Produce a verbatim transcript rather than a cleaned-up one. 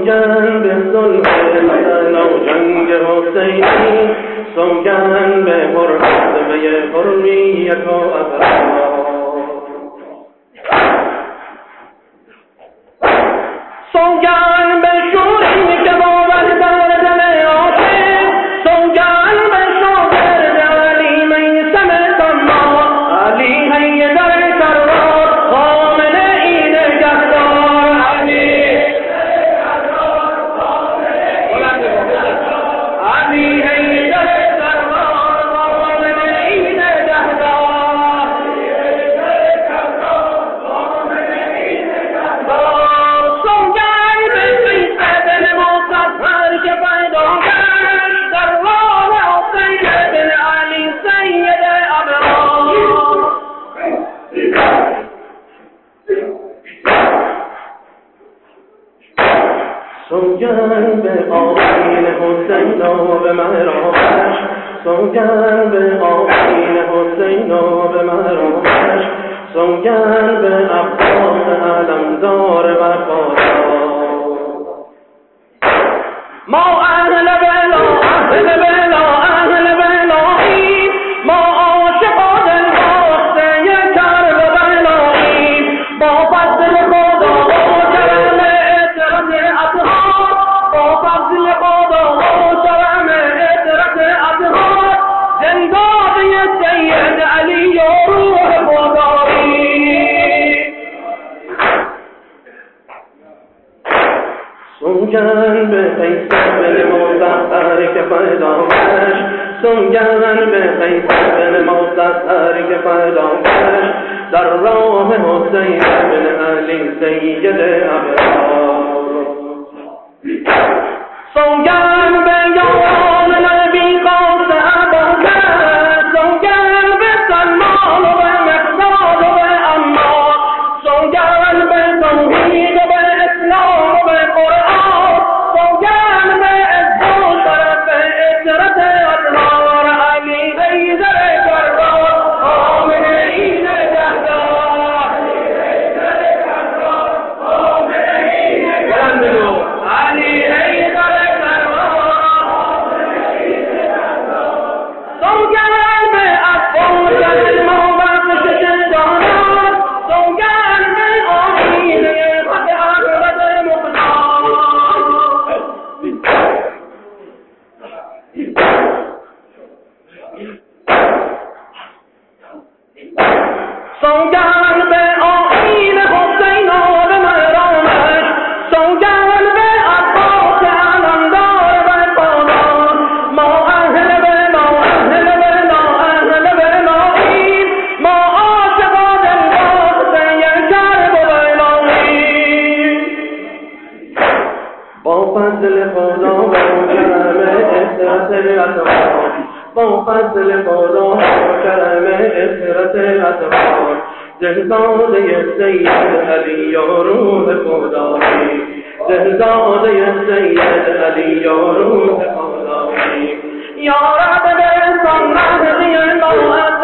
سوگند به ظلم حسن و جنگ حسینی، سوگند به حرمت و حریت و ابرار. سوگند به شوری که باور در دل عاشق، سوگند به شاگرد علی میثم طماع، علی حیدر کرار خامنه ای نگهدار، علی علی حیدر کرار خامنه ای نگهدار. سوگند به قیصر مطهر که پیدا گشت در راه حسین بن علی سید ابرار. سوگند به آیین حسین و به مهرابش، سوگند به آیین حسین و به مهرابش، سوگند به عباس علمدار وفادار. ما اهل بلا اهل بلا اهل بلاییم، ما عاشقان دلباخته کربلاییم، با فضل خدا و کرم عطرت اطهار، با فضل خدا و کرم عطرت اطهار، زنداده سید علی و روح خدایی. سوگند به قیصر بن مطهر که پیدا گشت، سوگند به قیصر بن مطهر که پیدا گشت در راه حسین بن علی سید ابرار. سوگند به یاران نبی قاس ابوبکر، سوگند به سلمان و به مقداد و به عمار، سوگند به توحید و به اسلام و به قرآن، سوگند به عز و شرف عطرت اطهار، علی حیدر کرار خامنه ای نگهدار، علی حیدر سوگند به عباس المبخش شجاعت، سوگند به آیینه خط احمد مختار. سوگند به آیین حسین و به مهرابش، سوگند به عباس علمدار وفادار. ما اهل بلا اهل بلا اهل بلاییم، ما عاشقان دلباخته کربلاییم، با فضل خدا و کرم عطرت اطهار، با فضل خدا و کرم عطرت اطهار، زنداده سید علی و روح خدایی، زنداده سید علی و روح خدایی. یا رب برسان مهدی الله